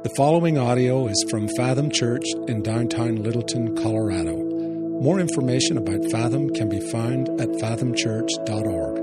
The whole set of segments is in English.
The following audio is from Fathom Church in downtown Littleton, Colorado. More information about Fathom can be found at fathomchurch.org.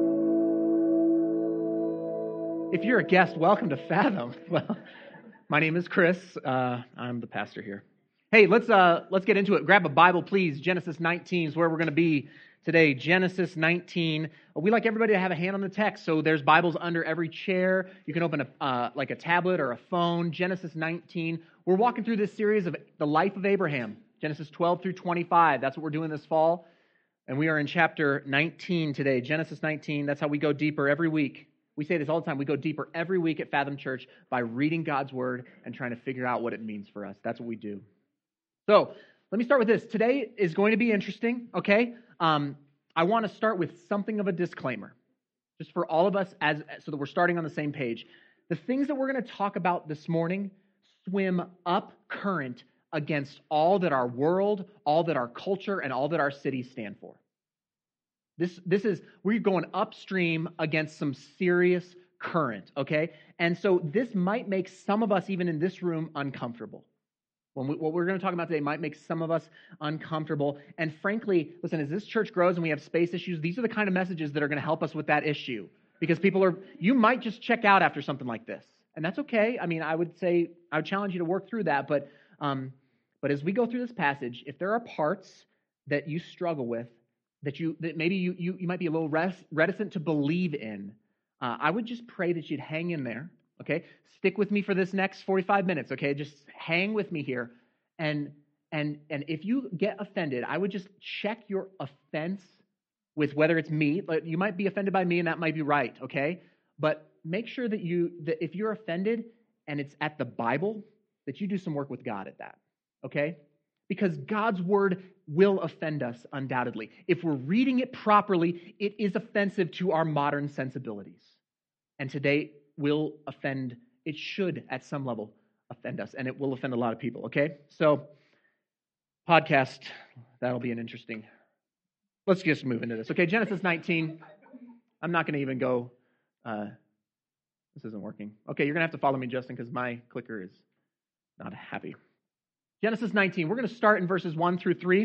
If you're a guest, welcome to Fathom. Well, my name is Chris. I'm the pastor here. Hey, let's get into it. Grab a Bible, please. Genesis 19 is where we're going to be today. Genesis 19. We like everybody to have a hand on the text, so there's Bibles under every chair. You can open a tablet or a phone. Genesis 19. We're walking through this series of the life of Abraham. Genesis 12 through 25. That's what we're doing this fall. And we are in chapter 19 today. Genesis 19. That's how we go deeper every week. We say this all the time. We go deeper every week at Fathom Church by reading God's Word and trying to figure out what it means for us. That's what we do. So, let me start with this. Today is going to be interesting, okay? I want to start with something of a disclaimer, just for all of us, so that we're starting on the same page. The things that we're going to talk about this morning swim up current against all that our world, all that our culture, and all that our cities stand for. We're going upstream against some serious current, okay? And so this might make some of us, even in this room, uncomfortable. What we're going to talk about today might make some of us uncomfortable. And frankly, listen, as this church grows and we have space issues, these are the kind of messages that are going to help us with that issue. Because you might just check out after something like this. And that's okay. I mean, I would challenge you to work through that. But as we go through this passage, if there are parts that you struggle with, that maybe you might be a little reticent to believe in, I would just pray that you'd hang in there, okay? Stick with me for this next 45 minutes, okay? Just hang with me here. And if you get offended, I would just check your offense with whether it's me. You might be offended by me, and that might be right, okay? But make sure that if you're offended and it's at the Bible, that you do some work with God at that, okay? Because God's word will offend us undoubtedly. If we're reading it properly, it is offensive to our modern sensibilities. And today will offend, it should at some level offend us, and it will offend a lot of people, okay? So, podcast, that'll be an interesting, let's just move into this, okay? Genesis 19, I'm not going to even go, this isn't working. Okay, you're going to have to follow me, Justin, because my clicker is not happy. Genesis 19, we're going to start in verses 1 through 3.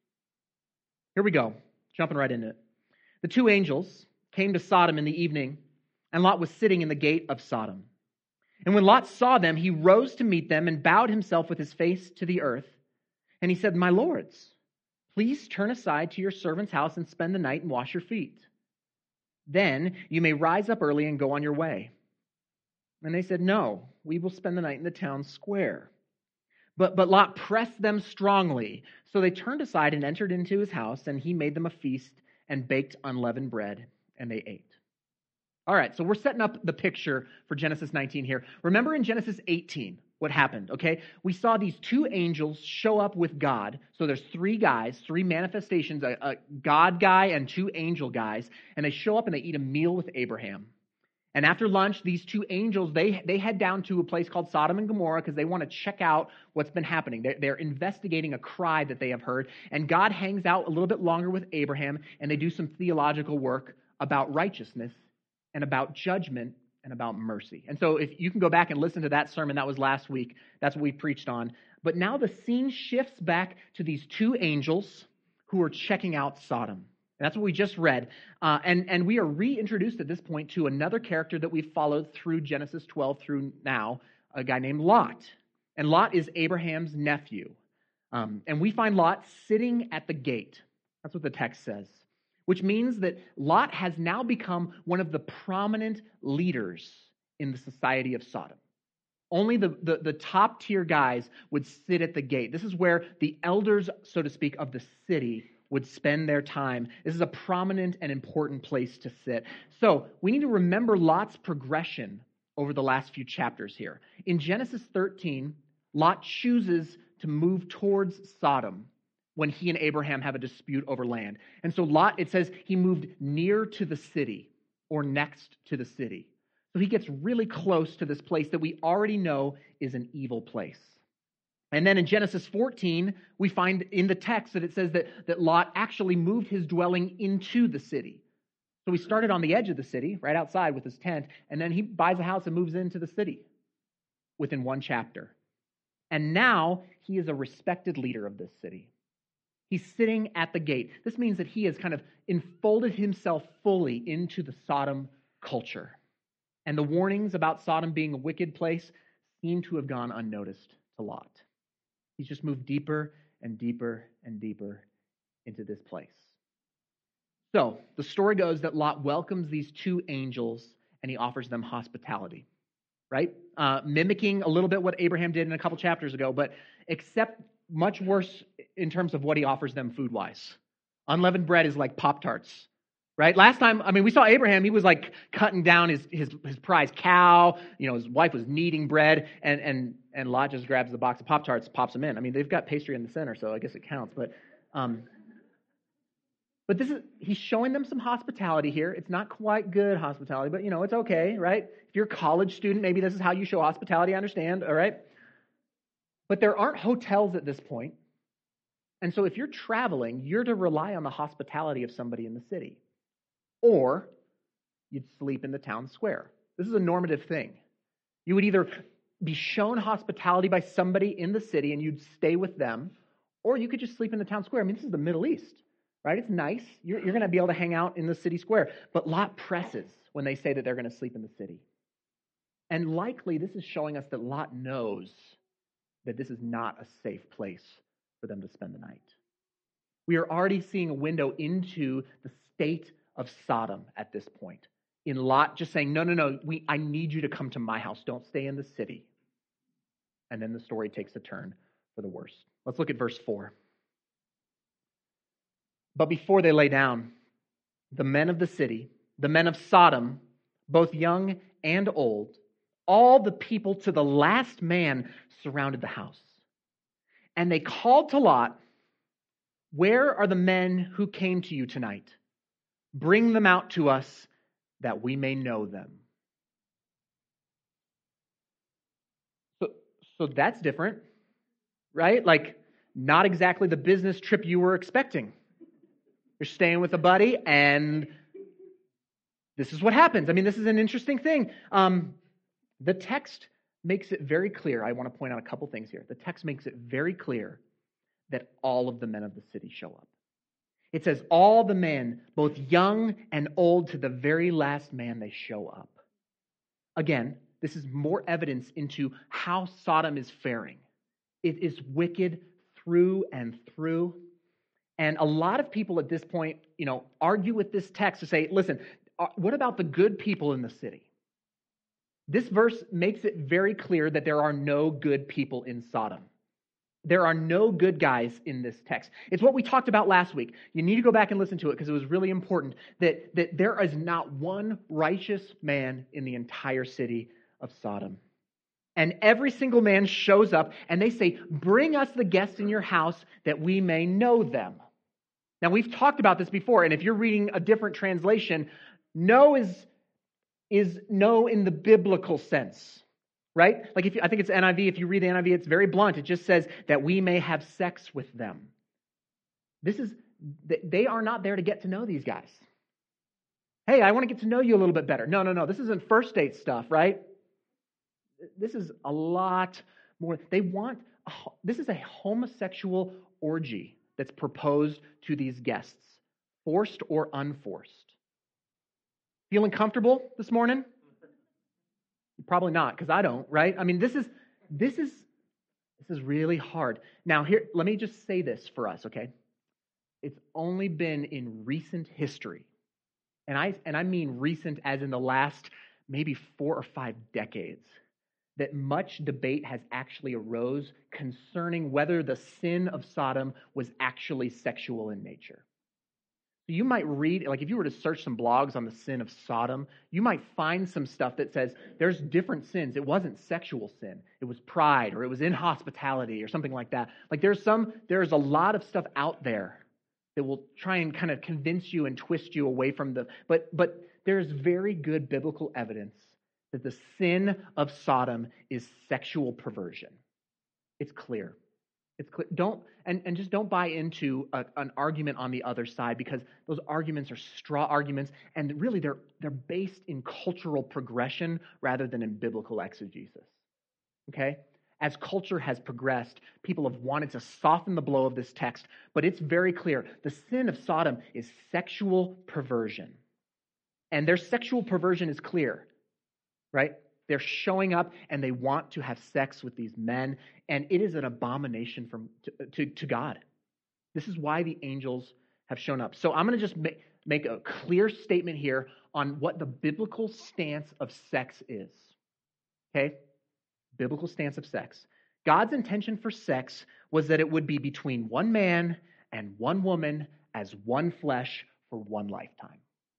Here we go, jumping right into it. The two angels came to Sodom in the evening, and Lot was sitting in the gate of Sodom. And when Lot saw them, he rose to meet them and bowed himself with his face to the earth. And he said, "My lords, please turn aside to your servant's house and spend the night and wash your feet. Then you may rise up early and go on your way." And they said, "No, we will spend the night in the town square." But Lot pressed them strongly. So they turned aside and entered into his house, and he made them a feast and baked unleavened bread, and they ate. All right, so we're setting up the picture for Genesis 19 here. Remember in Genesis 18 what happened, okay? We saw these two angels show up with God. So there's three guys, three manifestations, a God guy and two angel guys, and they show up and they eat a meal with Abraham. And after lunch, these two angels, they head down to a place called Sodom and Gomorrah because they want to check out what's been happening. They're investigating a cry that they have heard. And God hangs out a little bit longer with Abraham, and they do some theological work about righteousness and about judgment and about mercy. And so if you can go back and listen to that sermon, that was last week. That's what we preached on. But now the scene shifts back to these two angels who are checking out Sodom. That's what we just read. And we are reintroduced at this point to another character that we've followed through Genesis 12 through now, a guy named Lot. And Lot is Abraham's nephew. And we find Lot sitting at the gate. That's what the text says. Which means that Lot has now become one of the prominent leaders in the society of Sodom. Only the top tier guys would sit at the gate. This is where the elders, so to speak, of the city would spend their time. This is a prominent and important place to sit. So we need to remember Lot's progression over the last few chapters here. In Genesis 13, Lot chooses to move towards Sodom when he and Abraham have a dispute over land. And so Lot, it says, he moved near to the city or next to the city. So he gets really close to this place that we already know is an evil place. And then in Genesis 14, we find in the text that it says that Lot actually moved his dwelling into the city. So he started on the edge of the city, right outside with his tent, and then he buys a house and moves into the city. within one chapter. And now he is a respected leader of this city. He's sitting at the gate. This means that he has kind of enfolded himself fully into the Sodom culture. And the warnings about Sodom being a wicked place seem to have gone unnoticed to Lot. He's just moved deeper and deeper and deeper into this place. So the story goes that Lot welcomes these two angels and he offers them hospitality, right? Mimicking a little bit what Abraham did in a couple chapters ago, but except much worse in terms of what he offers them food-wise. Unleavened bread is like Pop-Tarts, right? Last time, we saw Abraham, he was like cutting down his prized cow. His wife was kneading bread, and Lot just grabs the box of Pop-Tarts, pops them in. They've got pastry in the center, so I guess it counts. But he's showing them some hospitality here. It's not quite good hospitality, but it's okay, right? If you're a college student, maybe this is how you show hospitality, I understand, all right? But there aren't hotels at this point. And so if you're traveling, you're to rely on the hospitality of somebody in the city. Or you'd sleep in the town square. This is a normative thing. You would either be shown hospitality by somebody in the city and you'd stay with them, or you could just sleep in the town square. This is the Middle East, right? It's nice. You're going to be able to hang out in the city square. But Lot presses when they say that they're going to sleep in the city. And likely this is showing us that Lot knows that this is not a safe place for them to spend the night. We are already seeing a window into the state of Sodom at this point. In Lot just saying, no, I need you to come to my house. Don't stay in the city. And then the story takes a turn for the worse. Let's look at verse 4. But before they lay down, the men of the city, the men of Sodom, both young and old, all the people to the last man surrounded the house. And they called to Lot, "Where are the men who came to you tonight? Bring them out to us that we may know them." So that's different, right? Like, not exactly the business trip you were expecting. You're staying with a buddy, and this is what happens. This is an interesting thing. The text makes it very clear. I want to point out a couple things here. The text makes it very clear that all of the men of the city show up. It says all the men, both young and old, to the very last man, they show up. Again, this is more evidence into how Sodom is faring. It is wicked through and through. And a lot of people at this point, argue with this text to say, listen, what about the good people in the city? This verse makes it very clear that there are no good people in Sodom. There are no good guys in this text. It's what we talked about last week. You need to go back and listen to it because it was really important that there is not one righteous man in the entire city of Sodom. And every single man shows up and they say, "Bring us the guests in your house that we may know them." Now, we've talked about this before, and if you're reading a different translation, know is know in the biblical sense, right? Like I think it's NIV. If you read the NIV, it's very blunt. It just says that we may have sex with them. They are not there to get to know these guys. Hey, I want to get to know you a little bit better. No. This isn't first date stuff, right? This is a lot more. This is a homosexual orgy that's proposed to these guests, forced or unforced. Feeling comfortable this morning? Probably not, because I don't, right? This is really hard. Now, here, let me just say this for us, okay? It's only been in recent history, and I mean recent as in the last maybe 4 or 5 decades, that much debate has actually arose concerning whether the sin of Sodom was actually sexual in nature. You might read, like if you were to search some blogs on the sin of Sodom, you might find some stuff that says there's different sins. It wasn't sexual sin. It was pride, or it was inhospitality, or something like that. Like there's a lot of stuff out there that will try and kind of convince you and twist you away from but there's very good biblical evidence that the sin of Sodom is sexual perversion. It's clear. It's clear. Just don't buy into an argument on the other side, because those arguments are straw arguments, and really they're based in cultural progression rather than in biblical exegesis. okay? As culture has progressed, people have wanted to soften the blow of this text, but it's very clear. The sin of Sodom is sexual perversion. And their sexual perversion is clear, right? They're showing up and they want to have sex with these men, and it is an abomination to God. This is why the angels have shown up. So I'm going to just make a clear statement here on what the biblical stance of sex is. Okay? Biblical stance of sex. God's intention for sex was that it would be between one man and one woman as one flesh for one lifetime.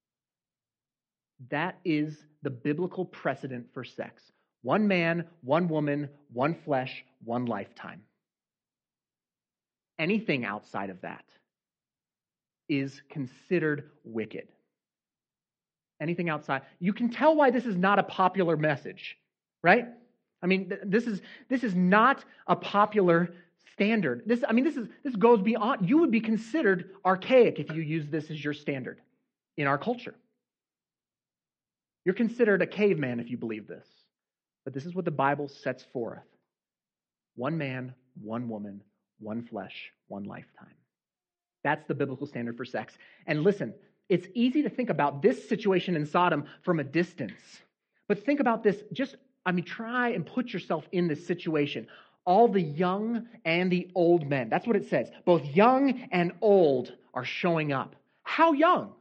That is the biblical precedent for sex. One man, one woman, one flesh, one lifetime. Anything outside of that is considered wicked. Anything outside. You can tell why this is not a popular message, right? I mean, this is not a popular standard. This goes beyond. You would be considered archaic if you use this as your standard in our culture. You're considered a caveman if you believe this. But this is what the Bible sets forth. One man, one woman, one flesh, one lifetime. That's the biblical standard for sex. And listen, it's easy to think about this situation in Sodom from a distance. But think about this, try and put yourself in this situation. All the young and the old men. That's what it says. Both young and old are showing up. How young?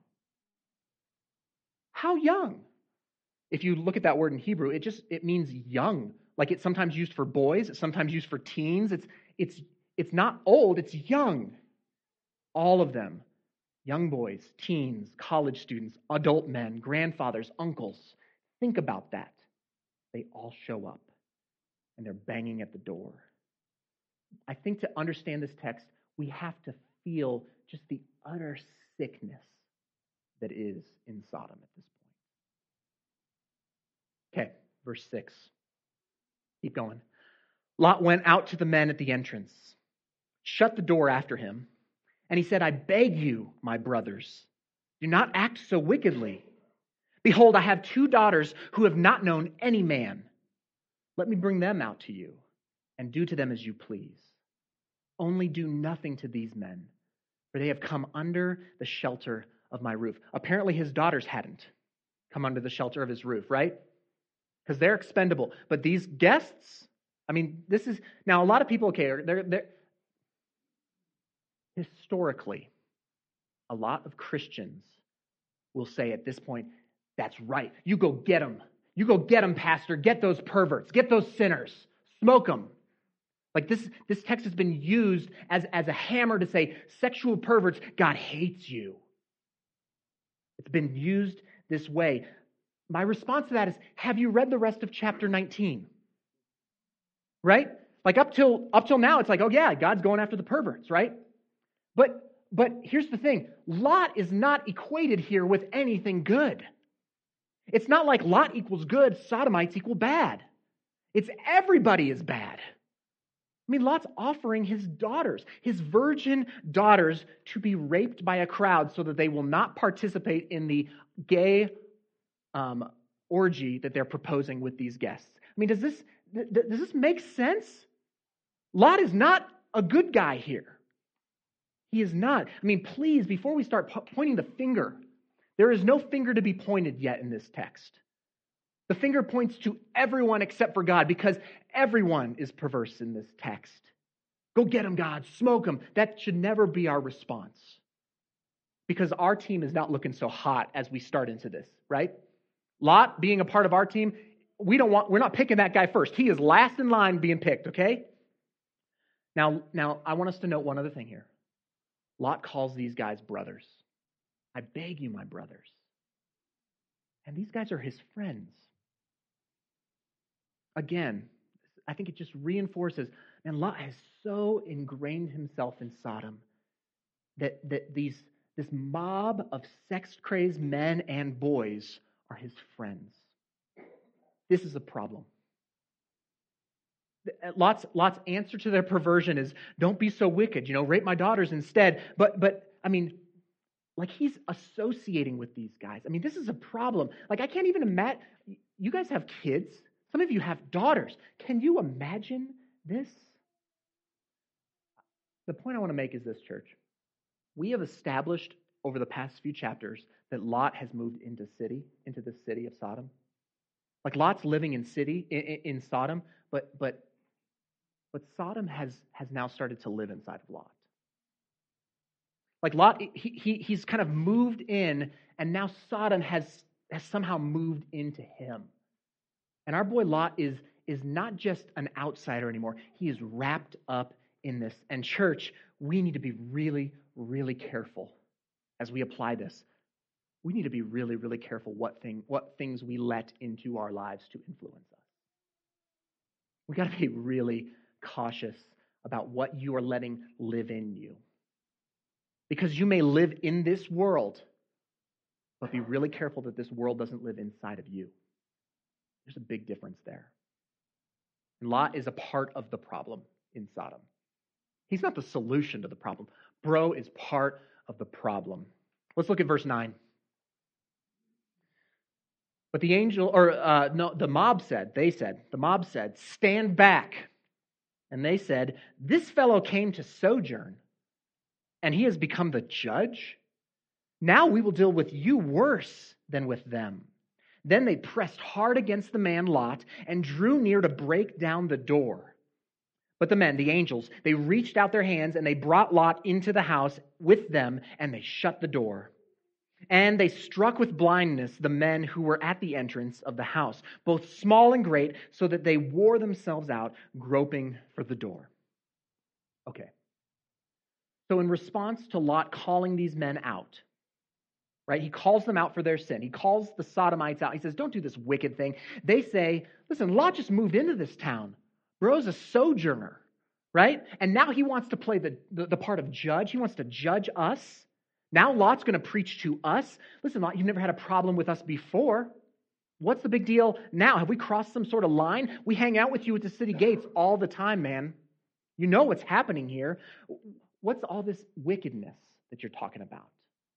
How young? If you look at that word in Hebrew, it means young. Like it's sometimes used for boys, it's sometimes used for teens. It's not old, it's young. All of them. Young boys, teens, college students, adult men, grandfathers, uncles. Think about that. They all show up and they're banging at the door. I think to understand this text, we have to feel just the utter sickness that is in Sodom at this point. Okay, verse 6. Keep going. Lot went out to the men at the entrance, shut the door after him, and he said, I beg you, my brothers, do not act so wickedly. Behold, I have 2 daughters who have not known any man. Let me bring them out to you, and do to them as you please. Only do nothing to these men, for they have come under the shelter of my roof. Apparently his daughters hadn't come under the shelter of his roof, right? Because they're expendable. But these guests, this is, now a lot of people, they're historically, a lot of Christians will say at this point, that's right. You go get them. You go get them, pastor. Get those perverts. Get those sinners. Smoke them. Like this text has been used as a hammer to say, sexual perverts, God hates you. It's been used this way. My response to that is, have you read the rest of chapter 19? Right? Like up till now, it's like, oh yeah, God's going after the perverts, right? But here's the thing. Lot is not equated here with anything good. It's not like Lot equals good, Sodomites equal bad. It's everybody is bad. Lot's offering his daughters, his virgin daughters, to be raped by a crowd so that they will not participate in the gay orgy that they're proposing with these guests. Does this make sense? Lot is not a good guy here. He is not. Please, before we start pointing the finger, there is no finger to be pointed yet in this text. The finger points to everyone except for God, because everyone is perverse in this text. Go get them, God. Smoke them. That should never be our response, because our team is not looking so hot as we start into this, right? Lot being a part of our team, we're not picking that guy first. He is last in line being picked, okay? Now I want us to note one other thing here. Lot calls these guys brothers. I beg you, my brothers. And these guys are his friends. Again, I think it just reinforces, and Lot has so ingrained himself in Sodom that this mob of sex-crazed men and boys are his friends. This is a problem. Lot's answer to their perversion is, don't be so wicked, rape my daughters instead. But he's associating with these guys. This is a problem. I can't even imagine. You guys have kids. Some of you have daughters. Can you imagine this? The point I want to make is this, church. We have established over the past few chapters that Lot has moved into the city of Sodom. Like Lot's living in Sodom, but Sodom has now started to live inside of Lot. Like Lot, he's kind of moved in, and now Sodom has somehow moved into him. And our boy Lot is not just an outsider anymore. He is wrapped up in this. And church, we need to be really, really careful as we apply this. We need to be really, really careful what things we let into our lives to influence us. We got to be really cautious about what you are letting live in you. Because you may live in this world, but be really careful that this world doesn't live inside of you. There's a big difference there. And Lot is a part of the problem in Sodom. He's not the solution to the problem. Bro is part of the problem. Let's look at verse 9. But the mob said, stand back. And they said, this fellow came to sojourn, and he has become the judge. Now we will deal with you worse than with them. Then they pressed hard against the man Lot and drew near to break down the door. But the men, the angels, they reached out their hands and they brought Lot into the house with them, and they shut the door. And they struck with blindness the men who were at the entrance of the house, both small and great, so that they wore themselves out, groping for the door. Okay. So in response to Lot calling these men out, right? He calls them out for their sin. He calls the Sodomites out. He says, don't do this wicked thing. They say, listen, Lot just moved into this town. Bro's a sojourner, right? And now he wants to play the part of judge. He wants to judge us. Now Lot's going to preach to us. Listen, Lot, you've never had a problem with us before. What's the big deal now? Have we crossed some sort of line? We hang out with you at the city gates all the time, man. You know what's happening here. What's all this wickedness that you're talking about?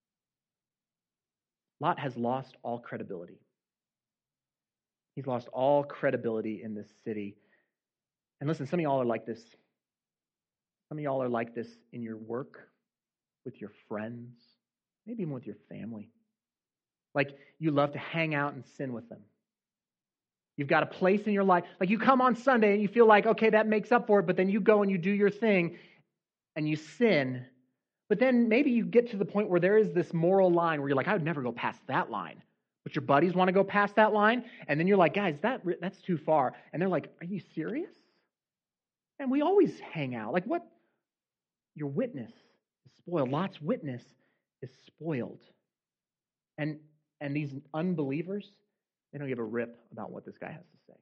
Lot has lost all credibility. He's lost all credibility in this city. And listen, some of y'all are like this. Some of y'all are like this in your work, with your friends, maybe even with your family. Like you love to hang out and sin with them. You've got a place in your life. Like you come on Sunday and you feel like, okay, that makes up for it, but then you go and you do your thing and you sin. But then maybe you get to the point where there is this moral line where you're like, I would never go past that line. But your buddies want to go past that line. And then you're like, guys, that's too far. And they're like, are you serious? And we always hang out. Like what? Your witness is spoiled. Lot's witness is spoiled. And these unbelievers, they don't give a rip about what this guy has to say.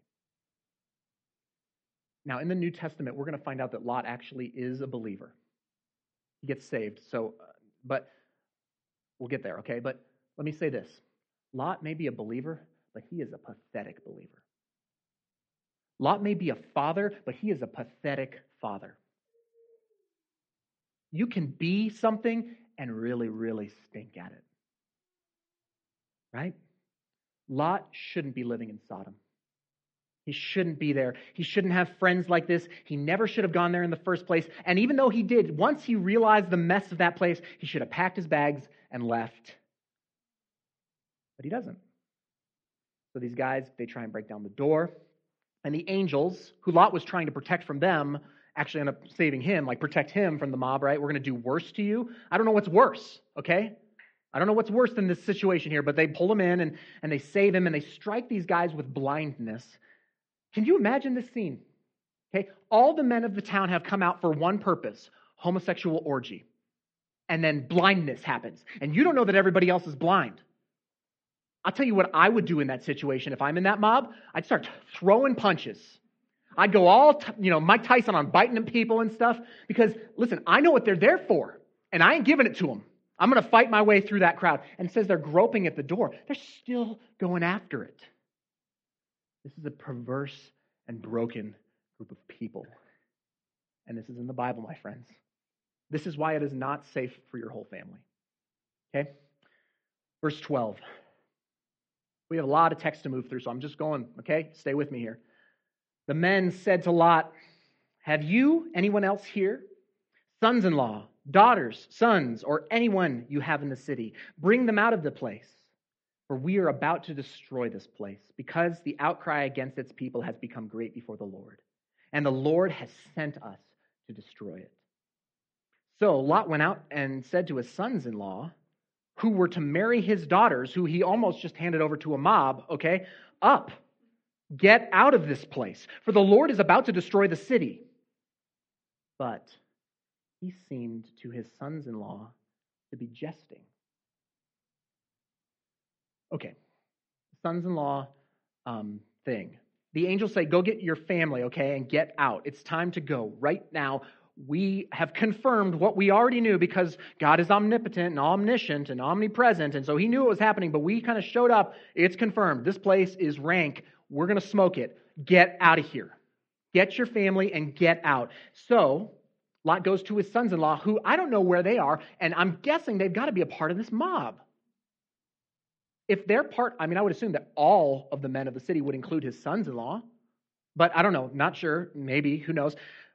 Now, in the New Testament, we're going to find out that Lot actually is a believer. He gets saved. So, but we'll get there, okay? But let me say this. Lot may be a believer, but he is a pathetic believer. Lot may be a father, but he is a pathetic father. You can be something and really, really stink at it. Right? Lot shouldn't be living in Sodom. He shouldn't be there. He shouldn't have friends like this. He never should have gone there in the first place. And even though he did, once he realized the mess of that place, he should have packed his bags and left. But he doesn't. So these guys, they try and break down the door. And the angels, who Lot was trying to protect from them, actually end up saving him, like protect him from the mob, right? We're going to do worse to you. I don't know what's worse, okay? I don't know what's worse than this situation here, but they pull him in and they save him and they strike these guys with blindness. Can you imagine this scene? Okay, all the men of the town have come out for one purpose, homosexual orgy. And then blindness happens. And you don't know that everybody else is blind. I'll tell you what I would do in that situation if I'm in that mob. I'd start throwing punches. I'd go all, Mike Tyson on biting at people and stuff. Because, listen, I know what they're there for. And I ain't giving it to them. I'm going to fight my way through that crowd. And it says they're groping at the door. They're still going after it. This is a perverse and broken group of people. And this is in the Bible, my friends. This is why it is not safe for your whole family. Okay? Verse 12. We have a lot of text to move through, so I'm just going, okay? Stay with me here. The men said to Lot, "Have you anyone else here? Sons-in-law, daughters, sons, or anyone you have in the city? Bring them out of the place, for we are about to destroy this place, because the outcry against its people has become great before the Lord, and the Lord has sent us to destroy it." So Lot went out and said to his sons-in-law, who were to marry his daughters, who he almost just handed over to a mob, okay, "Up, get out of this place, for the Lord is about to destroy the city." But he seemed to his sons-in-law to be jesting. Okay, sons-in-law thing. The angels say, "Go get your family, okay, and get out. It's time to go right now. We have confirmed what we already knew because God is omnipotent and omniscient and omnipresent, and so he knew it was happening, but we kind of showed up. It's confirmed. This place is rank. We're going to smoke it. Get out of here. Get your family and get out." So Lot goes to his sons-in-law, who I don't know where they are, and I'm guessing they've got to be a part of this mob. If they're part, I would assume that all of the men of the city would include his sons-in-law, but I don't know, not sure, maybe, who knows.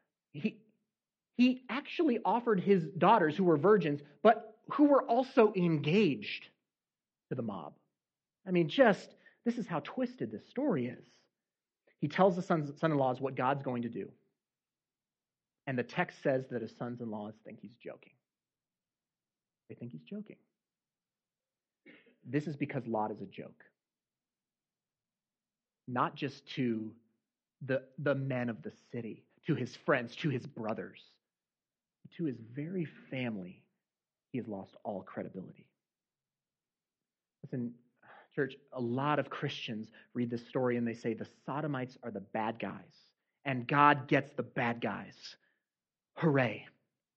He actually offered his daughters, who were virgins, but who were also engaged, to the mob. This is how twisted this story is. He tells the son-in-laws what God's going to do. And the text says that his sons-in-laws think he's joking. They think he's joking. This is because Lot is a joke. Not just to the men of the city, to his friends, to his brothers. To his very family, he has lost all credibility. Listen, church, a lot of Christians read this story and they say the Sodomites are the bad guys, and God gets the bad guys. Hooray.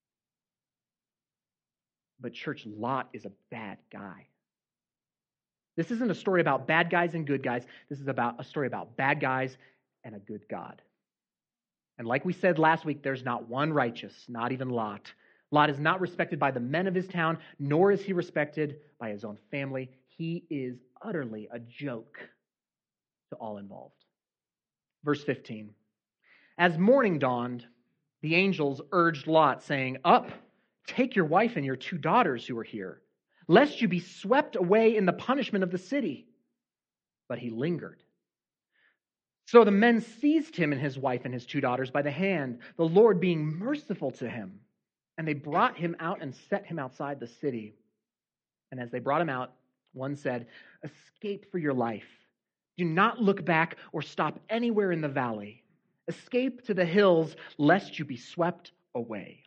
But church, Lot is a bad guy. This isn't a story about bad guys and good guys. This is about a story about bad guys and a good God. And like we said last week, there's not one righteous, not even Lot. Lot is not respected by the men of his town, nor is he respected by his own family. He is utterly a joke to all involved. Verse 15. As morning dawned, the angels urged Lot, saying, "Up, take your wife and your 2 daughters who are here, lest you be swept away in the punishment of the city." But he lingered. So the men seized him and his wife and his 2 daughters by the hand, the Lord being merciful to him. And they brought him out and set him outside the city. And as they brought him out, one said, "Escape for your life. Do not look back or stop anywhere in the valley. Escape to the hills, lest you be swept away."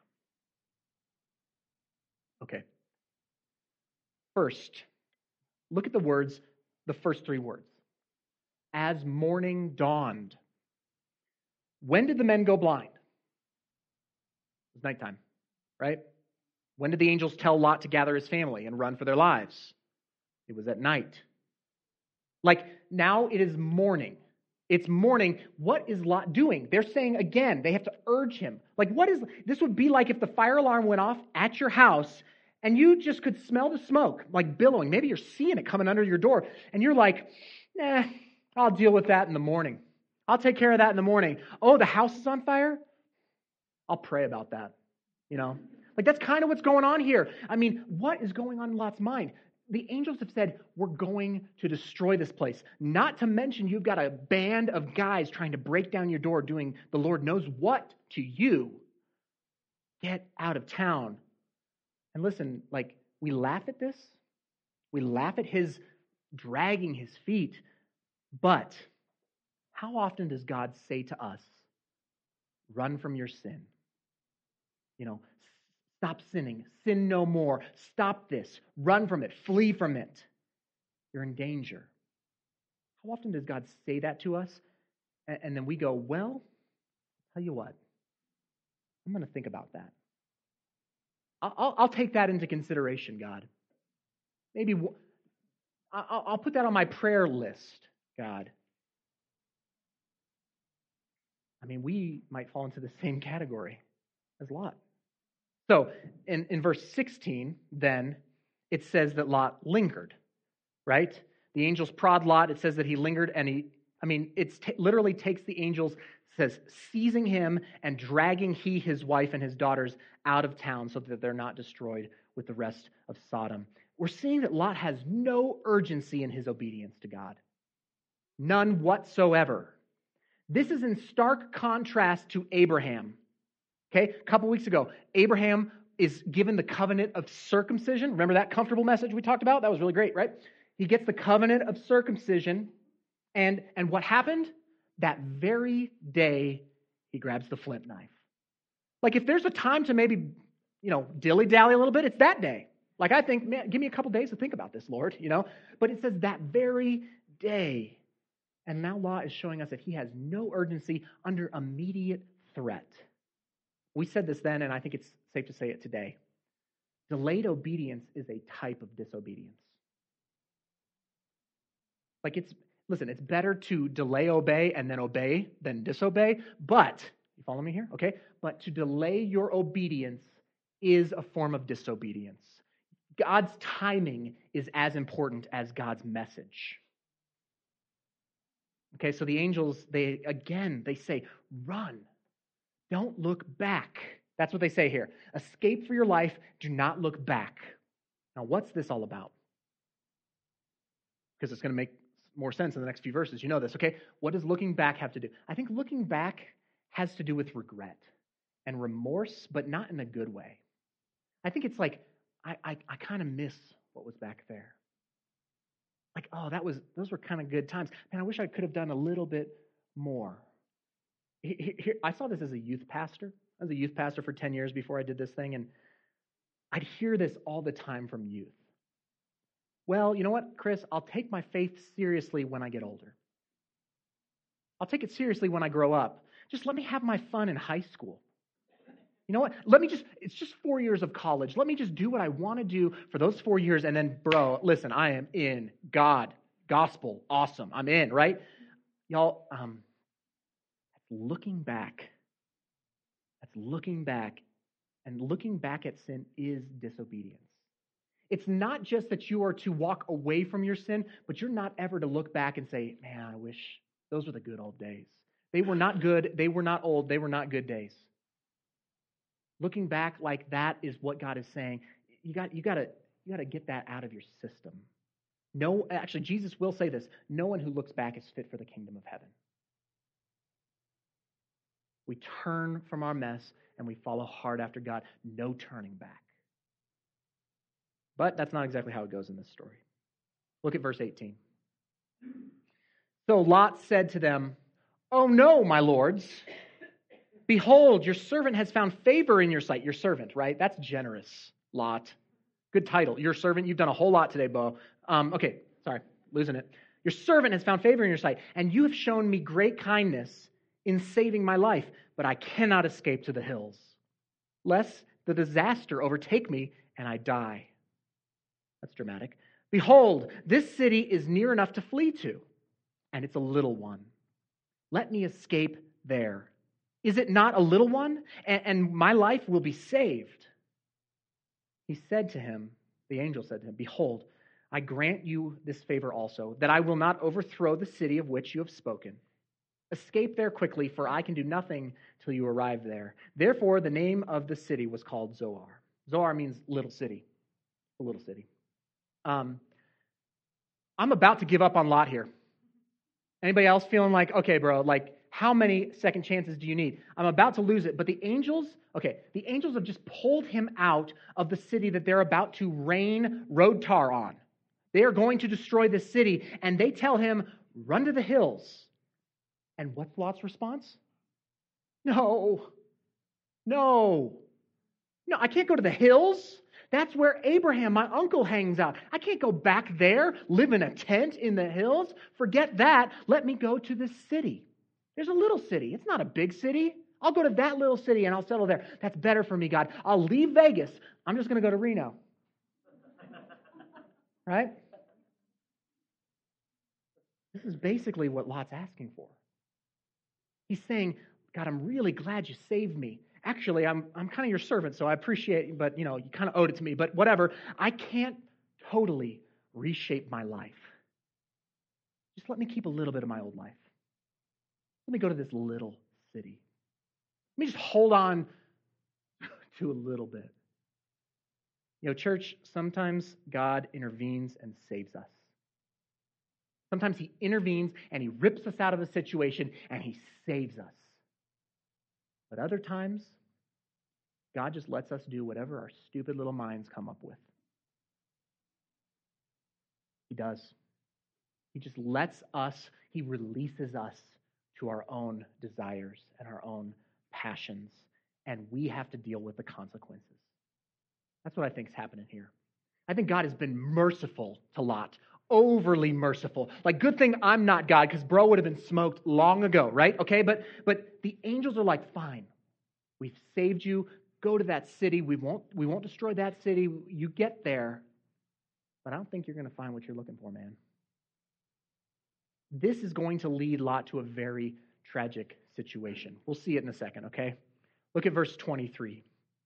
Okay. First, look at the first 3 words. As morning dawned. When did the men go blind? It was nighttime, right? When did the angels tell Lot to gather his family and run for their lives? It was at night. Now it is morning. It's morning. What is Lot doing? They're saying again, they have to urge him. This would be like if the fire alarm went off at your house and you just could smell the smoke, billowing. Maybe you're seeing it coming under your door and you're like, I'll deal with that in the morning. I'll take care of that in the morning. Oh, the house is on fire? I'll pray about that. That's kind of what's going on here. What is going on in Lot's mind? The angels have said, we're going to destroy this place. Not to mention you've got a band of guys trying to break down your door doing the Lord knows what to you. Get out of town. And listen, we laugh at this. We laugh at his dragging his feet. But how often does God say to us, run from your sin? Stop sinning. Sin no more. Stop this. Run from it. Flee from it. You're in danger. How often does God say that to us? And then we go, well, tell you what, I'm going to think about that. I'll take that into consideration, God. Maybe I'll put that on my prayer list, God. We might fall into the same category as Lot. So in verse 16, then, it says that Lot lingered, right? The angels prod Lot. It says that he lingered, and literally takes the angels, says, seizing him and dragging his wife, and his daughters out of town so that they're not destroyed with the rest of Sodom. We're seeing that Lot has no urgency in his obedience to God. None whatsoever. This is in stark contrast to Abraham. Okay, a couple weeks ago, Abraham is given the covenant of circumcision. Remember that comfortable message we talked about? That was really great, right? He gets the covenant of circumcision. And what happened? That very day, he grabs the flint knife. Like if there's a time to maybe, dilly-dally a little bit, it's that day. Like I think, man, give me a couple days to think about this, Lord, But it says that very day. And now Lot is showing us that he has no urgency under immediate threat. We said this then, and I think it's safe to say it today. Delayed obedience is a type of disobedience. Listen, it's better to delay obey and then obey than disobey, but, you follow me here? Okay? But to delay your obedience is a form of disobedience. God's timing is as important as God's message. Okay, so the angels, they say, run. Don't look back. That's what they say here. Escape for your life. Do not look back. Now, what's this all about? Because it's going to make more sense in the next few verses. You know this, okay? What does looking back have to do? I think looking back has to do with regret and remorse, but not in a good way. I think it's like, I kind of miss what was back there. Like, those were kind of good times. Man, I wish I could have done a little bit more. Here, I saw this as a youth pastor. I was a youth pastor for 10 years before I did this thing, and I'd hear this all the time from youth. Well, you know what, Chris? I'll take my faith seriously when I get older. I'll take it seriously when I grow up. Just let me have my fun in high school. You know what? It's just 4 years of college. Let me just do what I want to do for those 4 years, and then, bro, listen, I am in. God, gospel, awesome. I'm in, right? Y'all, looking back. That's looking back. And looking back at sin is disobedience. It's not just that you are to walk away from your sin, but you're not ever to look back and say, man, I wish those were the good old days. They were not good. They were not old. They were not good days. Looking back like that is what God is saying. You got to get that out of your system. No, actually, Jesus will say this. No one who looks back is fit for the kingdom of heaven. We turn from our mess and we follow hard after God. No turning back. But that's not exactly how it goes in this story. Look at verse 18. So Lot said to them, "Oh no, my lords. Behold, your servant has found favor in your sight." Your servant, right? That's generous, Lot. Good title. Your servant. You've done a whole lot today, Bo. Okay, sorry, losing it. Your servant has found favor in your sight, and you have shown me great kindness in saving my life, but I cannot escape to the hills, lest the disaster overtake me and I die. That's dramatic. Behold, this city is near enough to flee to, and it's a little one. Let me escape there. Is it not a little one? And my life will be saved. He said to him, the angel said to him, "Behold, I grant you this favor also, that I will not overthrow the city of which you have spoken. Escape there quickly, for I can do nothing till you arrive there." Therefore, the name of the city was called Zoar. Zoar means little city. A little city. I'm about to give up on Lot here. Anybody else feeling like, okay, bro, like how many second chances do you need? I'm about to lose it. But the angels have just pulled him out of the city that they're about to rain road tar on. They are going to destroy this city, and they tell him, run to the hills. And what's Lot's response? No, I can't go to the hills. That's where Abraham, my uncle, hangs out. I can't go back there, live in a tent in the hills. Forget that. Let me go to this city. There's a little city. It's not a big city. I'll go to that little city and I'll settle there. That's better for me, God. I'll leave Vegas. I'm just going to go to Reno. Right? This is basically what Lot's asking for. He's saying, God, I'm really glad you saved me. Actually, I'm kind of your servant, so I appreciate, but you kind of owed it to me, but whatever. I can't totally reshape my life. Just let me keep a little bit of my old life. Let me go to this little city. Let me just hold on to a little bit. Church, sometimes God intervenes and saves us. Sometimes he intervenes and he rips us out of a situation and he saves us. But other times, God just lets us do whatever our stupid little minds come up with. He does. He just lets us, he releases us to our own desires and our own passions, and we have to deal with the consequences. That's what I think is happening here. I think God has been merciful to Lot, overly merciful. Like, good thing I'm not God, because bro would have been smoked long ago, right? Okay, but the angels are like, fine, we've saved you. Go to that city. We won't destroy that city. You get there, but I don't think you're going to find what you're looking for, man. This is going to lead Lot to a very tragic situation. We'll see it in a second, okay? Look at verse 23.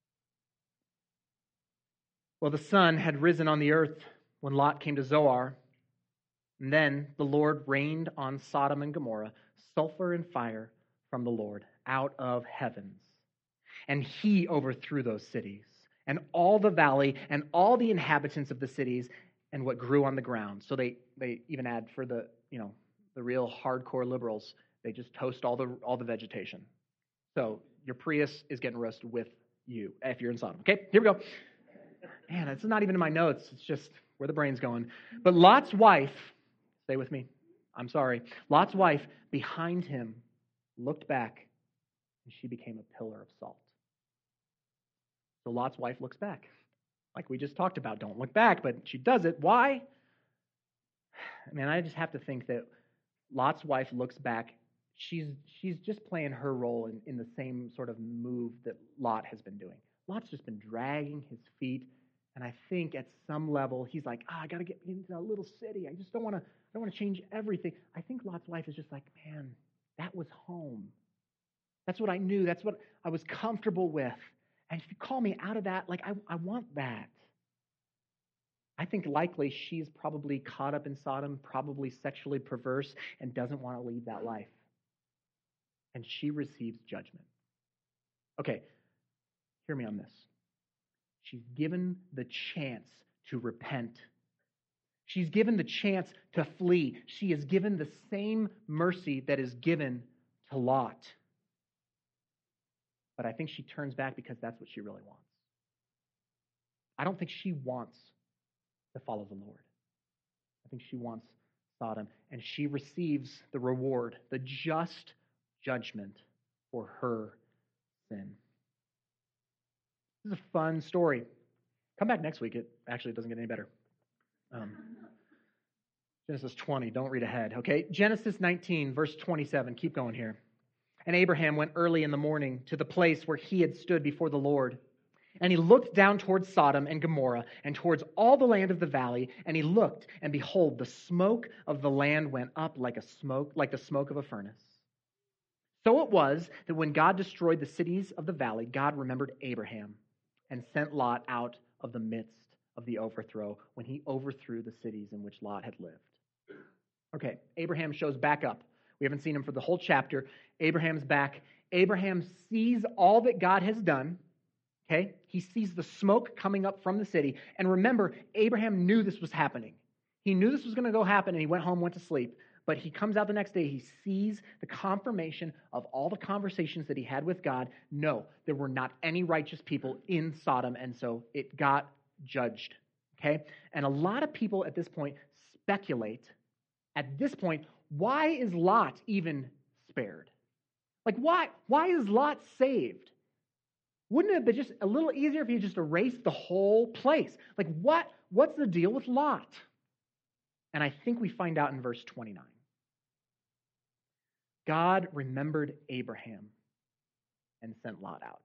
Well, the sun had risen on the earth when Lot came to Zoar, and then the Lord rained on Sodom and Gomorrah sulfur and fire from the Lord out of heavens. And he overthrew those cities, and all the valley, and all the inhabitants of the cities, and what grew on the ground. So they even add, for the real hardcore liberals, they just toast all the vegetation. So your Prius is getting roasted with you if you're in Sodom. Okay, here we go. Man, it's not even in my notes. It's just where the brain's going. But Lot's wife, stay with me. I'm sorry. Lot's wife behind him looked back, and she became a pillar of salt. So Lot's wife looks back. Like we just talked about, don't look back, but she does it. Why? Man, I just have to think that Lot's wife looks back. She's just playing her role in the same sort of move that Lot has been doing. Lot's just been dragging his feet, and I think at some level he's like, I got to get into a little city. I just don't want to change everything. I think Lot's wife is just like, man, that was home. That's what I knew. That's what I was comfortable with. And if you call me out of that, like I want that. I think likely she's probably caught up in Sodom, probably sexually perverse, and doesn't want to leave that life. And she receives judgment. Okay, hear me on this. She's given the chance to repent. She's given the chance to flee. She is given the same mercy that is given to Lot. But I think she turns back because that's what she really wants. I don't think she wants to follow the Lord. I think she wants Sodom, and she receives the reward, the just judgment for her sin. This is a fun story. Come back next week. It doesn't get any better. Genesis 20, don't read ahead, okay? Genesis 19, verse 27. Keep going here. And Abraham went early in the morning to the place where he had stood before the Lord. And he looked down towards Sodom and Gomorrah and towards all the land of the valley. And he looked, and behold, the smoke of the land went up like the smoke of a furnace. So it was that when God destroyed the cities of the valley, God remembered Abraham and sent Lot out of the midst of the overthrow when he overthrew the cities in which Lot had lived. Okay, Abraham shows back up. We haven't seen him for the whole chapter. Abraham's back. Abraham sees all that God has done. Okay? He sees the smoke coming up from the city. And remember, Abraham knew this was happening. He knew this was going to go happen, and he went home, went to sleep. But he comes out the next day. He sees the confirmation of all the conversations that he had with God. No, there were not any righteous people in Sodom, and so it got judged. Okay? And a lot of people at this point speculate, at this point, why is Lot even spared? Like, why is Lot saved? Wouldn't it have been just a little easier if he just erased the whole place? Like, what's the deal with Lot? And I think we find out in verse 29. God remembered Abraham and sent Lot out.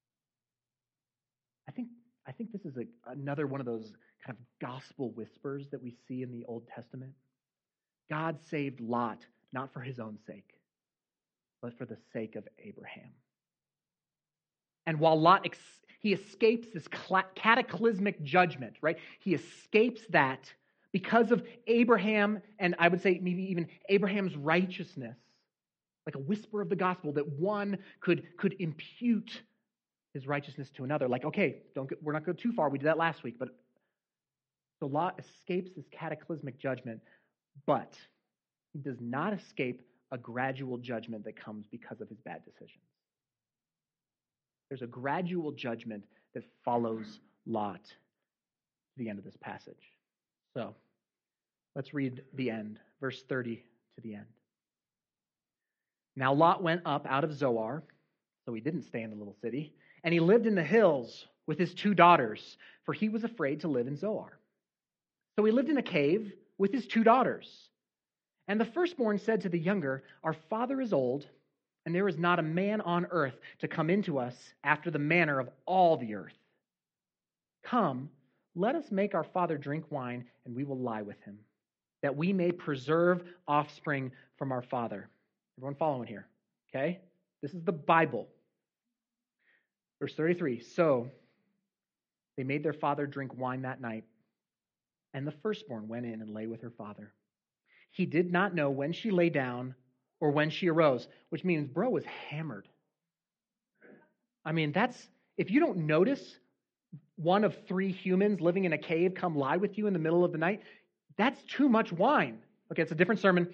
I think this is another one of those kind of gospel whispers that we see in the Old Testament. God saved Lot, not for his own sake, but for the sake of Abraham. And while Lot, he escapes this cataclysmic judgment, right? He escapes that, because of Abraham, and I would say maybe even Abraham's righteousness, like a whisper of the gospel, that one could impute his righteousness to another. Like, okay, we're not going too far. We did that last week, but so Lot escapes this cataclysmic judgment, but he does not escape a gradual judgment that comes because of his bad decisions. There's a gradual judgment that follows Lot to the end of this passage. So let's read the end, verse 30 to the end. Now Lot went up out of Zoar, so he didn't stay in the little city, and he lived in the hills with his 2 daughters, for he was afraid to live in Zoar. So he lived in a cave with his 2 daughters. And the firstborn said to the younger, "Our father is old, and there is not a man on earth to come into us after the manner of all the earth. Come, let us make our father drink wine, and we will lie with him, that we may preserve offspring from our father." Everyone following here, okay? This is the Bible. Verse 33, so they made their father drink wine that night, and the firstborn went in and lay with her father. He did not know when she lay down or when she arose, which means bro was hammered. I mean, if you don't notice one of 3 humans living in a cave come lie with you in the middle of the night, that's too much wine. Okay, it's a different sermon.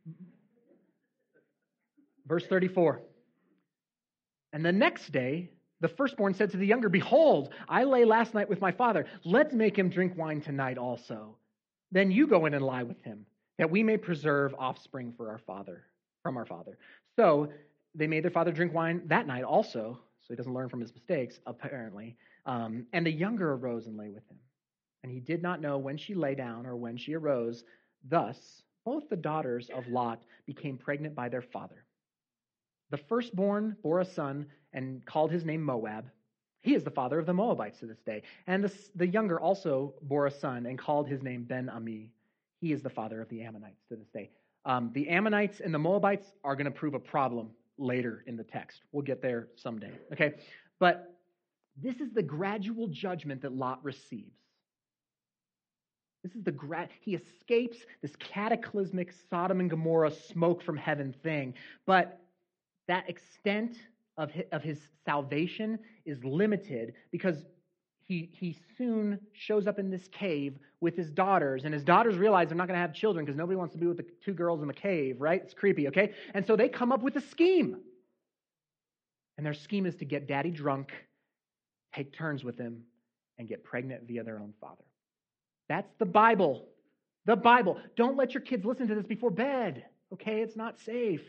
Verse 34. And the next day, the firstborn said to the younger, "Behold, I lay last night with my father. Let's make him drink wine tonight also. Then you go in and lie with him, that we may preserve offspring from our father. So they made their father drink wine that night also, so he doesn't learn from his mistakes, apparently. And the younger arose and lay with him. And he did not know when she lay down or when she arose. Thus, both the daughters of Lot became pregnant by their father. The firstborn bore a son and called his name Moab. He is the father of the Moabites to this day. And the younger also bore a son and called his name Ben-Ami. He is the father of the Ammonites to this day. The Ammonites and the Moabites are going to prove a problem later in the text. We'll get there someday, okay? But this is the gradual judgment that Lot receives. This is he escapes this cataclysmic Sodom and Gomorrah smoke from heaven thing, but that extent of his salvation is limited because he soon shows up in this cave with his daughters, and his daughters realize they're not going to have children because nobody wants to be with the 2 girls in the cave, right? It's creepy, okay? And so they come up with a scheme. And their scheme is to get daddy drunk, take turns with him, and get pregnant via their own father. That's the Bible. The Bible. Don't let your kids listen to this before bed, okay? It's not safe.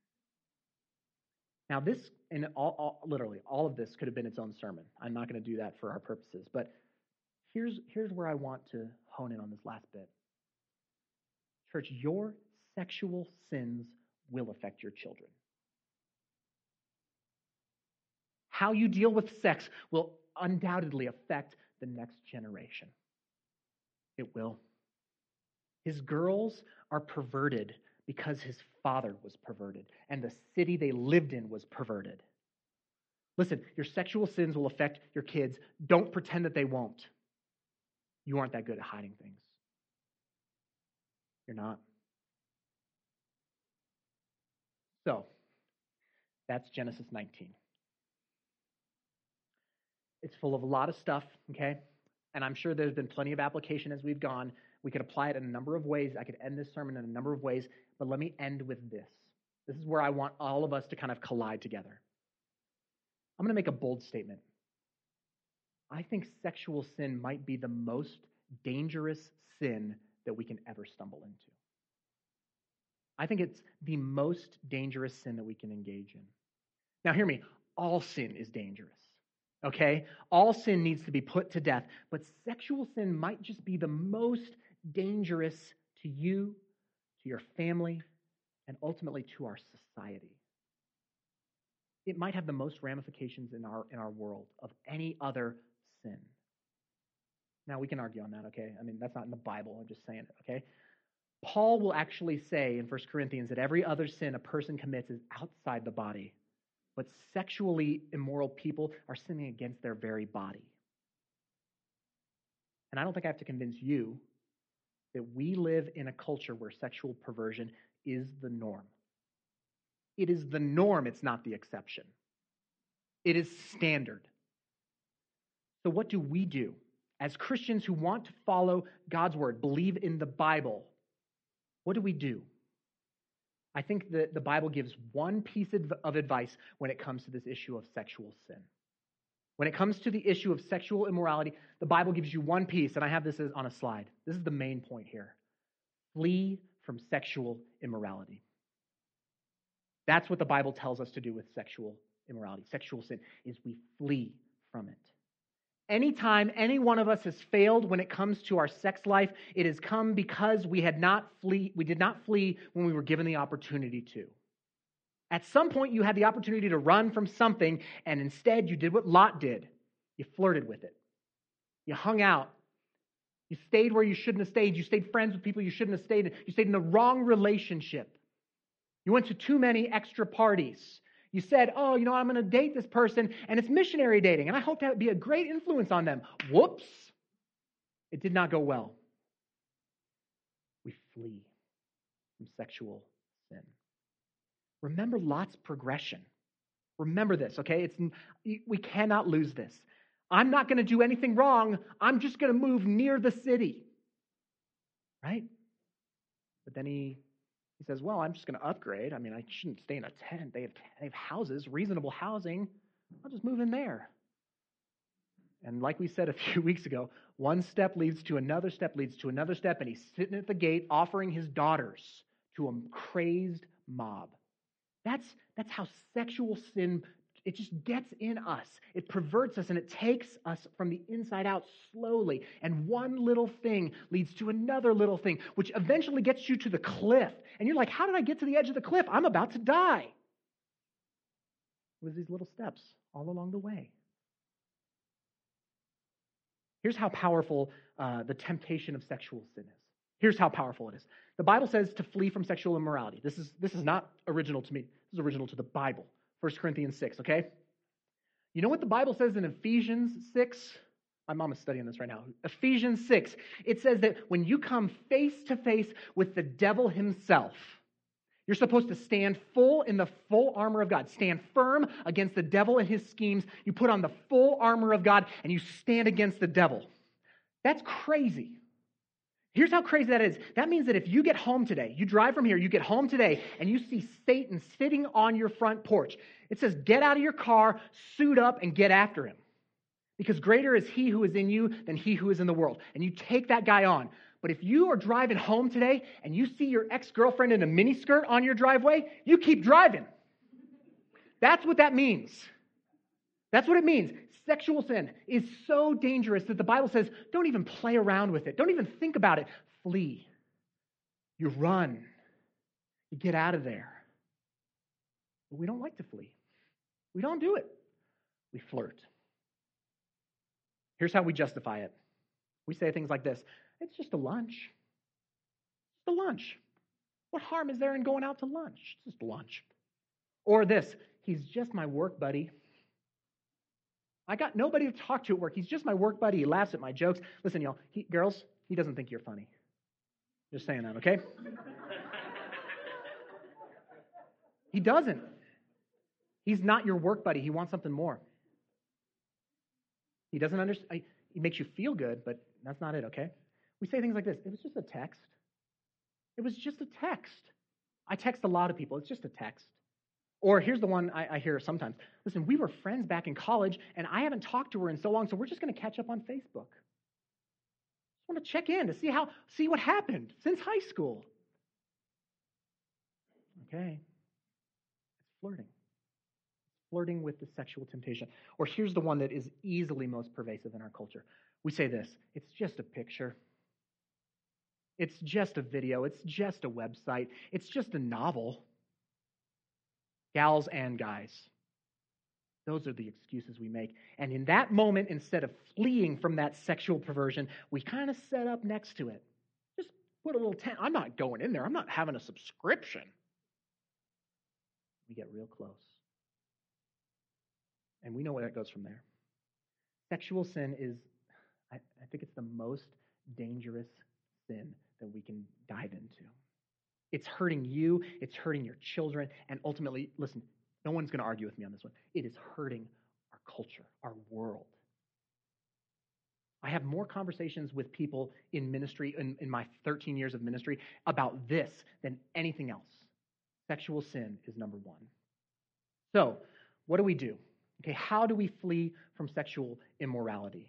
Now this, and literally, all of this could have been its own sermon. I'm not going to do that for our purposes, but here's where I want to hone in on this last bit. Church, your sexual sins will affect your children. How you deal with sex will undoubtedly affect the next generation. It will. His girls are perverted because his father was perverted, and the city they lived in was perverted. Listen, your sexual sins will affect your kids. Don't pretend that they won't. You aren't that good at hiding things. You're not. So, that's Genesis 19. It's full of a lot of stuff, okay? And I'm sure there's been plenty of application as we've gone. We could apply it in a number of ways. I could end this sermon in a number of ways, but let me end with this. This is where I want all of us to kind of collide together. I'm going to make a bold statement. I think sexual sin might be the most dangerous sin that we can ever stumble into. I think it's the most dangerous sin that we can engage in. Now, hear me. All sin is dangerous. Okay? All sin needs to be put to death, but sexual sin might just be the most dangerous to you, to your family, and ultimately to our society. It might have the most ramifications in our world of any other sin. Now, we can argue on that, okay? I mean, that's not in the Bible. I'm just saying it, okay? Paul will actually say in 1 Corinthians that every other sin a person commits is outside the body. But sexually immoral people are sinning against their very body. And I don't think I have to convince you that we live in a culture where sexual perversion is the norm. It is the norm, it's not the exception. It is standard. So what do we do as Christians who want to follow God's word, believe in the Bible? What do? I think that the Bible gives one piece of advice when it comes to this issue of sexual sin. When it comes to the issue of sexual immorality, the Bible gives you one piece, and I have this on a slide. This is the main point here. Flee from sexual immorality. That's what the Bible tells us to do with sexual immorality. Sexual sin is we flee from it. Anytime any one of us has failed when it comes to our sex life, it has come because we did not flee when we were given the opportunity to. At some point, you had the opportunity to run from something, and instead you did what Lot did. You flirted with it. You hung out. You stayed where you shouldn't have stayed. You stayed friends with people you shouldn't have stayed in. You stayed in the wrong relationship. You went to too many extra parties. You said, oh, I'm going to date this person, and it's missionary dating, and I hope to be a great influence on them. Whoops. It did not go well. We flee from sexual sin. Remember Lot's progression. Remember this, okay? We cannot lose this. I'm not going to do anything wrong. I'm just going to move near the city. Right? But then he says, well, I'm just going to upgrade. I mean, I shouldn't stay in a tent. They have houses, reasonable housing. I'll just move in there. And like we said a few weeks ago, one step leads to another step leads to another step, and he's sitting at the gate offering his daughters to a crazed mob. That's how sexual sin, it just gets in us. It perverts us and it takes us from the inside out slowly. And one little thing leads to another little thing, which eventually gets you to the cliff. And you're like, how did I get to the edge of the cliff? I'm about to die. It was these little steps all along the way. Here's how powerful the temptation of sexual sin is. Here's how powerful it is. The Bible says to flee from sexual immorality. This is not original to me. This is original to the Bible. 1 Corinthians 6, okay? You know what the Bible says in Ephesians 6? My mom is studying this right now. Ephesians 6. It says that when you come face to face with the devil himself, you're supposed to stand in the full armor of God. Stand firm against the devil and his schemes. You put on the full armor of God and you stand against the devil. That's crazy. Here's how crazy that is. That means that if you get home today, you drive from here, you get home today, and you see Satan sitting on your front porch, it says, get out of your car, suit up, and get after him. Because greater is he who is in you than he who is in the world. And you take that guy on. But if you are driving home today and you see your ex-girlfriend in a miniskirt on your driveway, you keep driving. That's what that means. That's what it means. Sexual sin is so dangerous that the Bible says, don't even play around with it. Don't even think about it. Flee. You run. You get out of there. But we don't like to flee. We don't do it. We flirt. Here's how we justify it. We say things like this. It's just a lunch. It's a lunch. What harm is there in going out to lunch? It's just lunch. Or this. He's just my work buddy. I got nobody to talk to at work. He's just my work buddy. He laughs at my jokes. Listen, y'all, girls, he doesn't think you're funny. Just saying that, okay? He doesn't. He's not your work buddy. He wants something more. He doesn't understand. He makes you feel good, but that's not it, okay? We say things like this. It was just a text. It was just a text. I text a lot of people. It's just a text. Or here's the one I hear sometimes. Listen, we were friends back in college, and I haven't talked to her in so long, so we're just going to catch up on Facebook. I want to check in to see what happened since high school. Okay. It's flirting. Flirting with the sexual temptation. Or here's the one that is easily most pervasive in our culture. We say this, it's just a picture. It's just a video. It's just a website. It's just a novel. Gals and guys. Those are the excuses we make. And in that moment, instead of fleeing from that sexual perversion, we kind of set up next to it. Just put a little tent. I'm not going in there. I'm not having a subscription. We get real close. And we know where that goes from there. Sexual sin is, I think it's the most dangerous sin that we can dive into. It's hurting you, it's hurting your children, and ultimately, listen, no one's going to argue with me on this one. It is hurting our culture, our world. I have more conversations with people in ministry, in my 13 years of ministry, about this than anything else. Sexual sin is number one. So, what do we do? Okay, how do we flee from sexual immorality?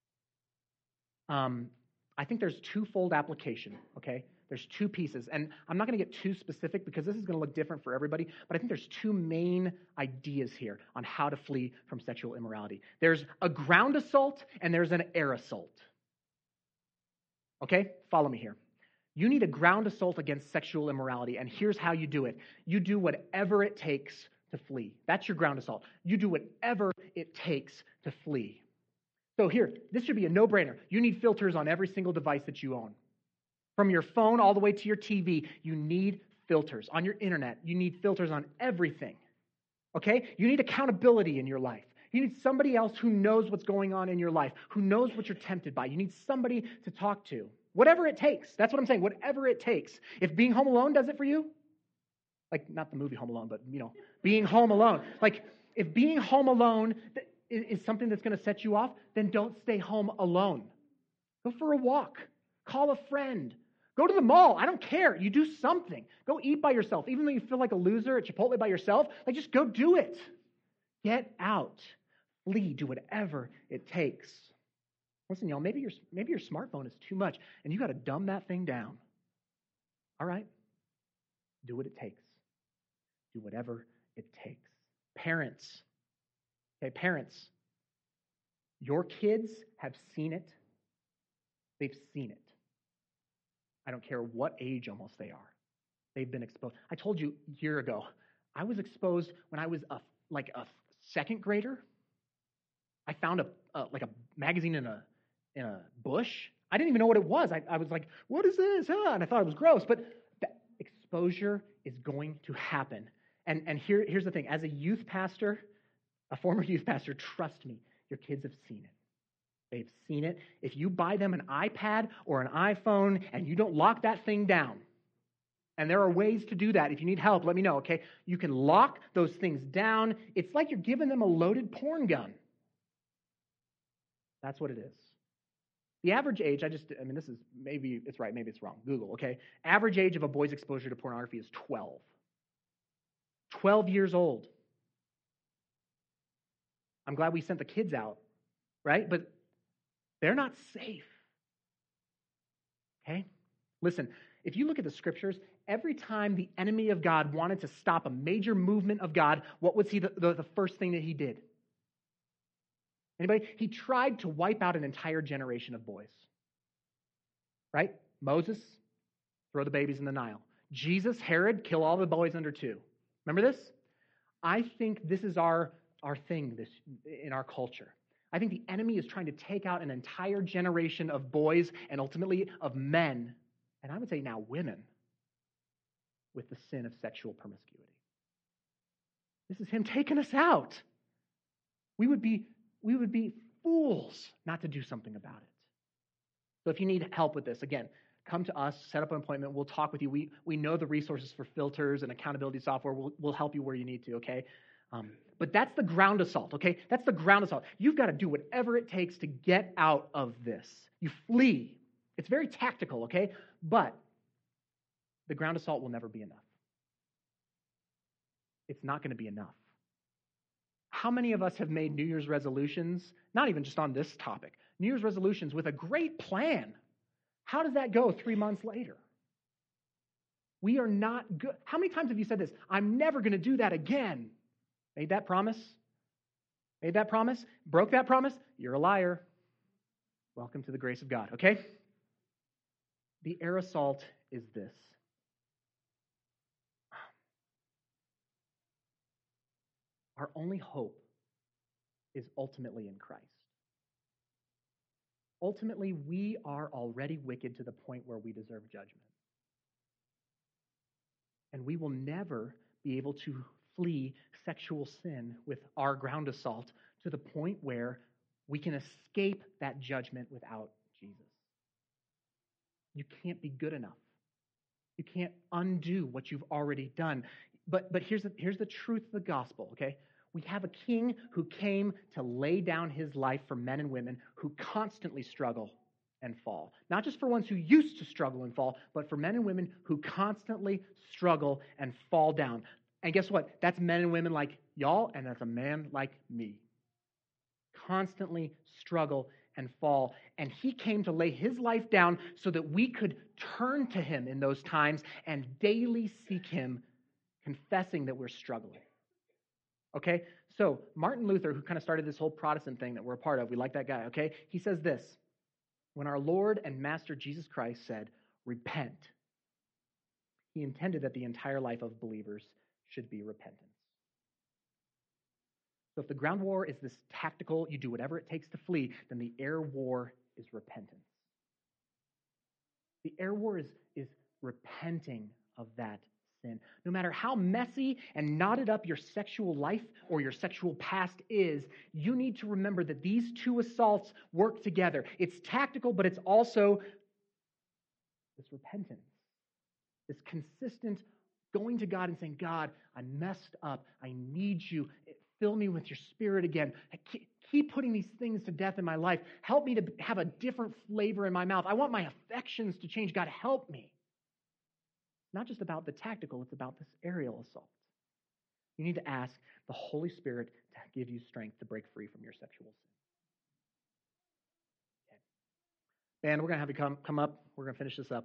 I think there's twofold application, okay? There's two pieces, and I'm not going to get too specific because this is going to look different for everybody, but I think there's two main ideas here on how to flee from sexual immorality. There's a ground assault and there's an air assault. Okay? Follow me here. You need a ground assault against sexual immorality, and here's how you do it. You do whatever it takes to flee. That's your ground assault. You do whatever it takes to flee. So here, this should be a no-brainer. You need filters on every single device that you own. From your phone all the way to your TV, you need filters. On your internet, you need filters on everything. Okay? You need accountability in your life. You need somebody else who knows what's going on in your life, who knows what you're tempted by. You need somebody to talk to. Whatever it takes. That's what I'm saying. Whatever it takes. If being home alone does it for you, like not the movie Home Alone, but being home alone. Like if being home alone is something that's going to set you off, then don't stay home alone. Go for a walk. Call a friend. Go to the mall. I don't care. You do something. Go eat by yourself. Even though you feel like a loser at Chipotle by yourself, like just go do it. Get out. Flee. Do whatever it takes. Listen, y'all, maybe your smartphone is too much and you got to dumb that thing down. All right. Do what it takes. Do whatever it takes. Parents. Okay, parents. Your kids have seen it. They've seen it. I don't care what age almost they are. They've been exposed. I told you a year ago, I was exposed when I was a second grader. I found a magazine in a bush. I didn't even know what it was. I was like, what is this? And I thought it was gross. But the exposure is going to happen. And here's the thing. As a youth pastor, a former youth pastor, trust me, your kids have seen it. They've seen it. If you buy them an iPad or an iPhone and you don't lock that thing down, and there are ways to do that. If you need help, let me know, okay? You can lock those things down. It's like you're giving them a loaded porn gun. That's what it is. The average age, this is, maybe it's right, maybe it's wrong. Google, okay? Average age of a boy's exposure to pornography is 12. 12 years old. I'm glad we sent the kids out, right? But they're not safe. Okay? Listen, if you look at the scriptures, every time the enemy of God wanted to stop a major movement of God, what was the first thing that he did? Anybody? He tried to wipe out an entire generation of boys. Right? Moses, throw the babies in the Nile. Jesus, Herod, kill all the boys under 2. Remember this? I think this is our thing in our culture. I think the enemy is trying to take out an entire generation of boys and ultimately of men, and I would say now women, with the sin of sexual promiscuity. This is him taking us out. We would be fools not to do something about it. So if you need help with this, again, come to us, set up an appointment. We'll talk with you. We know the resources for filters and accountability software. We'll help you where you need to, okay? But that's the ground assault, okay? That's the ground assault. You've got to do whatever it takes to get out of this. You flee. It's very tactical, okay? But the ground assault will never be enough. It's not going to be enough. How many of us have made New Year's resolutions, not even just on this topic, New Year's resolutions with a great plan? How does that go 3 months later? We are not good. How many times have you said this? I'm never going to do that again. Made that promise? Made that promise? Broke that promise? You're a liar. Welcome to the grace of God, okay? The air assault is this. Our only hope is ultimately in Christ. Ultimately, we are already wicked to the point where we deserve judgment. And we will never be able to flee sexual sin with our ground assault to the point where we can escape that judgment without Jesus. You can't be good enough. You can't undo what you've already done. But here's the truth of the gospel, okay? We have a king who came to lay down his life for men and women who constantly struggle and fall. Not just for ones who used to struggle and fall, but for men and women who constantly struggle and fall down. And guess what? That's men and women like y'all, and that's a man like me. Constantly struggle and fall. And he came to lay his life down so that we could turn to him in those times and daily seek him, confessing that we're struggling. Okay? So Martin Luther, who kind of started this whole Protestant thing that we're a part of, we like that guy, okay? He says this: when our Lord and Master Jesus Christ said, repent, he intended that the entire life of believers should be repentance. So if the ground war is this tactical, you do whatever it takes to flee, then the air war is repentance. The air war is repenting of that sin. No matter how messy and knotted up your sexual life or your sexual past is, you need to remember that these two assaults work together. It's tactical, but it's also this repentance, this consistent going to God and saying, God, I messed up. I need you. Fill me with your spirit again. Keep putting these things to death in my life. Help me to have a different flavor in my mouth. I want my affections to change. God, help me. It's not just about the tactical, it's about this aerial assault. You need to ask the Holy Spirit to give you strength to break free from your sexual sin. Okay. And we're going to have you come up. We're going to finish this up.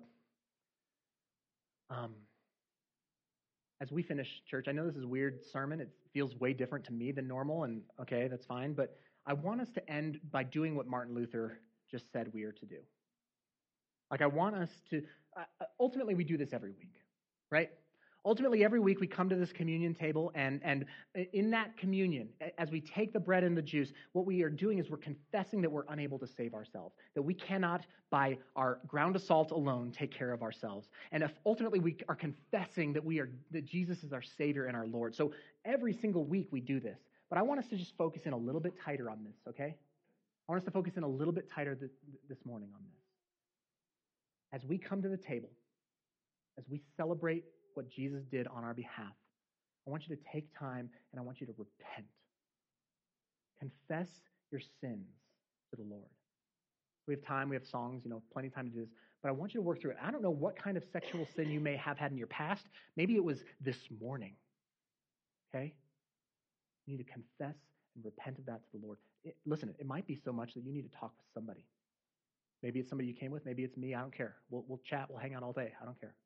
As we finish church, I know this is a weird sermon. It feels way different to me than normal, and okay, that's fine. But I want us to end by doing what Martin Luther just said we are to do. Like, I want us to, ultimately we do this every week, right? Ultimately, every week we come to this communion table, and in that communion, as we take the bread and the juice, what we are doing is we're confessing that we're unable to save ourselves, that we cannot, by our ground assault alone, take care of ourselves. And if ultimately we are confessing that Jesus is our Savior and our Lord. So every single week we do this. But I want us to just focus in a little bit tighter on this, okay? I want us to focus in a little bit tighter this morning on this. As we come to the table, as we celebrate what Jesus did on our behalf, I want you to take time and I want you to repent. Confess your sins to the Lord. We have time, we have songs, plenty of time to do this, but I want you to work through it. I don't know what kind of sexual sin you may have had in your past. Maybe it was this morning, okay? You need to confess and repent of that to the Lord. Listen, it might be so much that you need to talk with somebody. Maybe it's somebody you came with, maybe it's me, I don't care. We'll chat, we'll hang out all day, I don't care.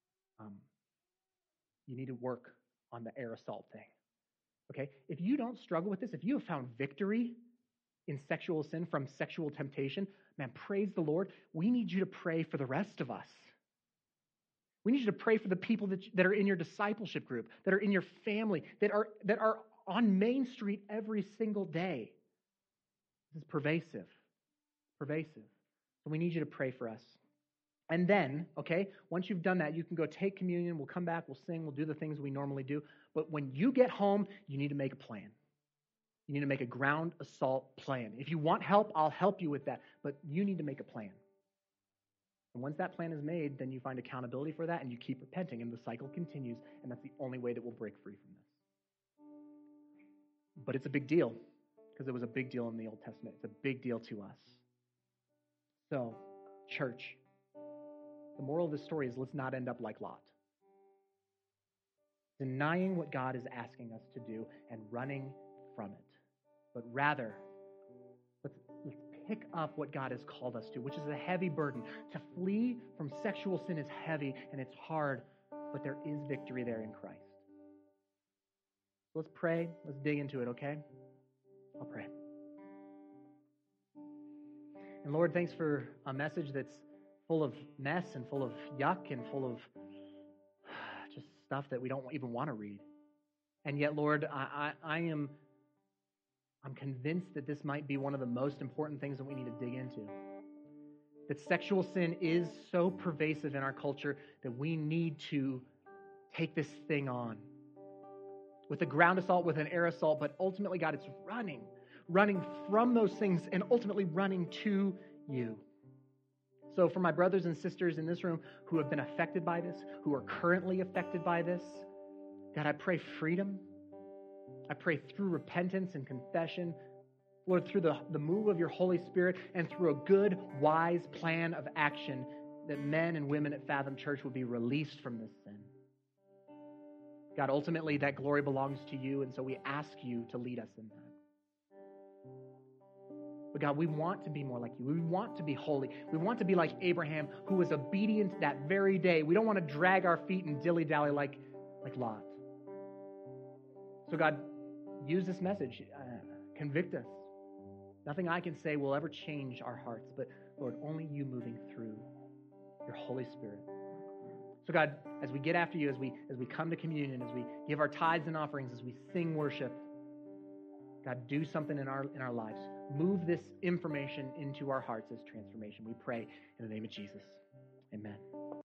You need to work on the air assault thing, okay? If you don't struggle with this, if you have found victory in sexual sin from sexual temptation, man, praise the Lord. We need you to pray for the rest of us. We need you to pray for the people that are in your discipleship group, that are in your family, that are on Main Street every single day. This is pervasive. So we need you to pray for us. And then, okay, once you've done that, you can go take communion. We'll come back, we'll sing, we'll do the things we normally do. But when you get home, you need to make a plan. You need to make a ground assault plan. If you want help, I'll help you with that. But you need to make a plan. And once that plan is made, then you find accountability for that and you keep repenting and the cycle continues. And that's the only way that we'll break free from this. But it's a big deal because it was a big deal in the Old Testament. It's a big deal to us. So, church, the moral of this story is let's not end up like Lot. Denying what God is asking us to do and running from it. But rather, let's pick up what God has called us to, which is a heavy burden. To flee from sexual sin is heavy and it's hard, but there is victory there in Christ. Let's pray. Let's dig into it, okay? I'll pray. And Lord, thanks for a message that's full of mess and full of yuck and full of just stuff that we don't even want to read. And yet, Lord, I'm convinced that this might be one of the most important things that we need to dig into. That sexual sin is so pervasive in our culture that we need to take this thing on. With a ground assault, with an air assault, but ultimately, God, it's running from those things and ultimately running to you. So for my brothers and sisters in this room who have been affected by this, who are currently affected by this, God, I pray freedom. I pray through repentance and confession, Lord, through the move of your Holy Spirit and through a good, wise plan of action, that men and women at Fathom Church will be released from this sin. God, ultimately that glory belongs to you, and so we ask you to lead us in that. But God, we want to be more like you. We want to be holy. We want to be like Abraham, who was obedient that very day. We don't want to drag our feet and dilly-dally like Lot. So God, use this message. Convict us. Nothing I can say will ever change our hearts, but Lord, only you moving through your Holy Spirit. So God, as we get after you, as we come to communion, as we give our tithes and offerings, as we sing worship, God, do something in our lives. Move this information into our hearts as transformation. We pray in the name of Jesus. Amen.